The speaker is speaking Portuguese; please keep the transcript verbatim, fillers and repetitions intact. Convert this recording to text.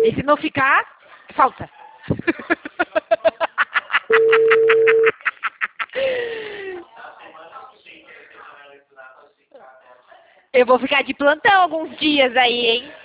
E se não ficar, falta. Eu vou ficar de plantão alguns dias aí, hein?